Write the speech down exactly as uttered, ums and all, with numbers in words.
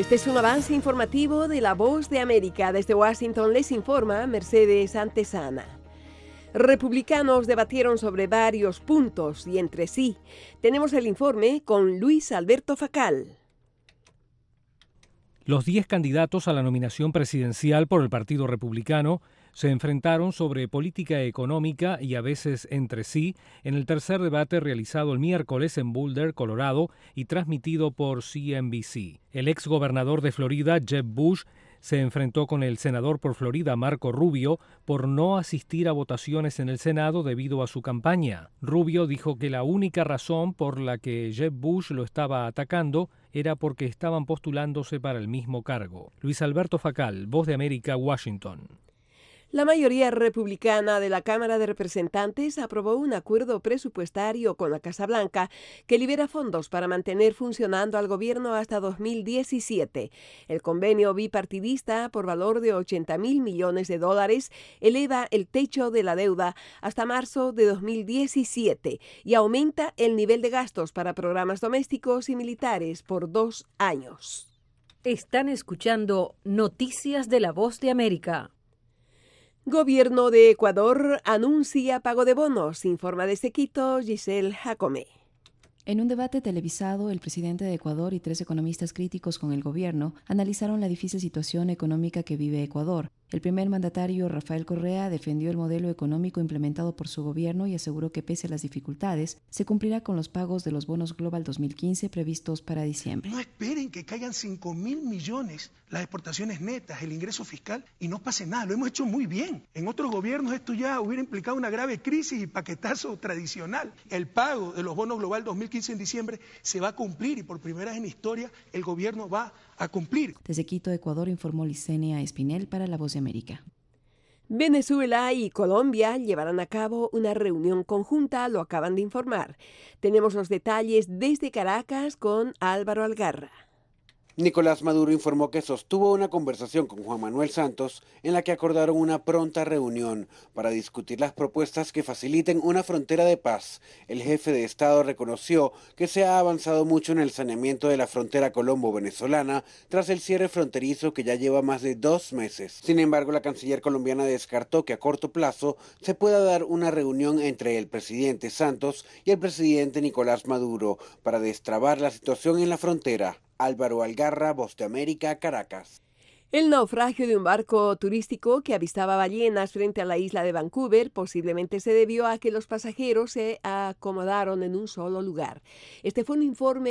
Este es un avance informativo de La Voz de América. Desde Washington les informa Mercedes Antesana. Republicanos debatieron sobre varios puntos y entre sí. Tenemos el informe con Luis Alberto Facal. Los diez candidatos a la nominación presidencial por el Partido Republicano se enfrentaron sobre política económica y a veces entre sí en el tercer debate realizado el miércoles en Boulder, Colorado, y transmitido por C N B C. El exgobernador de Florida, Jeb Bush, se enfrentó con el senador por Florida, Marco Rubio, por no asistir a votaciones en el Senado debido a su campaña. Rubio dijo que la única razón por la que Jeb Bush lo estaba atacando era porque estaban postulándose para el mismo cargo. Luis Alberto Facal, Voz de América, Washington. La mayoría republicana de la Cámara de Representantes aprobó un acuerdo presupuestario con la Casa Blanca que libera fondos para mantener funcionando al gobierno hasta dos mil diecisiete. El convenio bipartidista, por valor de ochenta mil millones de dólares, eleva el techo de la deuda hasta marzo de dos mil diecisiete y aumenta el nivel de gastos para programas domésticos y militares por dos años. Están escuchando Noticias de la Voz de América. Gobierno de Ecuador anuncia pago de bonos, informa desde Quito Giselle Jacome. En un debate televisado, el presidente de Ecuador y tres economistas críticos con el gobierno analizaron la difícil situación económica que vive Ecuador. El primer mandatario, Rafael Correa, defendió el modelo económico implementado por su gobierno y aseguró que pese a las dificultades, se cumplirá con los pagos de los bonos Global dos mil quince previstos para diciembre. No esperen que caigan cinco mil millones las exportaciones netas, el ingreso fiscal y no pase nada. Lo hemos hecho muy bien. En otros gobiernos esto ya hubiera implicado una grave crisis y paquetazo tradicional. El pago de los bonos Global dos mil quince en diciembre se va a cumplir y por primera vez en la historia el gobierno va a cumplir. Desde Quito, Ecuador, informó Licenia Espinel para La Voz de América. Venezuela y Colombia llevarán a cabo una reunión conjunta, lo acaban de informar. Tenemos los detalles desde Caracas con Álvaro Algarra. Nicolás Maduro informó que sostuvo una conversación con Juan Manuel Santos en la que acordaron una pronta reunión para discutir las propuestas que faciliten una frontera de paz. El jefe de Estado reconoció que se ha avanzado mucho en el saneamiento de la frontera colombo-venezolana tras el cierre fronterizo que ya lleva más de dos meses. Sin embargo, la canciller colombiana descartó que a corto plazo se pueda dar una reunión entre el presidente Santos y el presidente Nicolás Maduro para destrabar la situación en la frontera. Álvaro Algarra, Voz de América, Caracas. El naufragio de un barco turístico que avistaba ballenas frente a la isla de Vancouver posiblemente se debió a que los pasajeros se acomodaron en un solo lugar. Este fue un informe